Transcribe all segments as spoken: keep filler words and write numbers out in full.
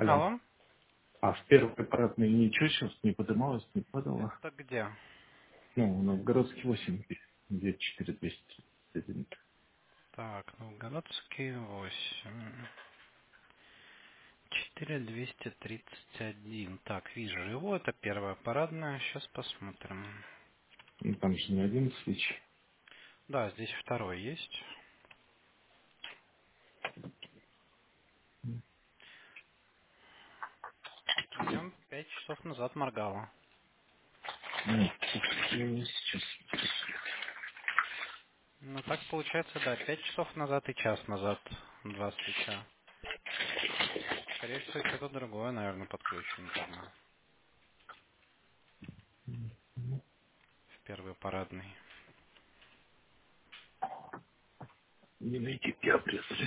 Алло. Алло, А в первый аппаратный ничего сейчас не подымалось, не падало? это где? Ну, на Новгородский восемь, где четыре двести тридцать один. Так, Новгородский восемь. четыре двести тридцать один. Так, вижу его, это первая парадная. Сейчас посмотрим. Ну, там же не один свич. Да, здесь второй есть. Причем пять часов назад моргала. Ну, ну, сейчас. Ну так получается, да, пять часов назад и час назад два свеча. Скорее всего, что-то другое, наверное, подключено тогда. В первый парадный. Не найти, где обрезали.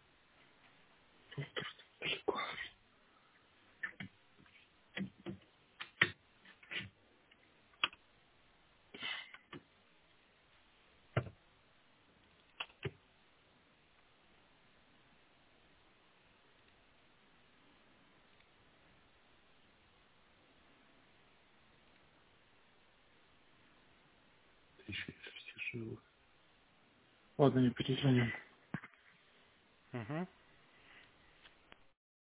Еще все живы. Ладно, не перезвоним. Угу.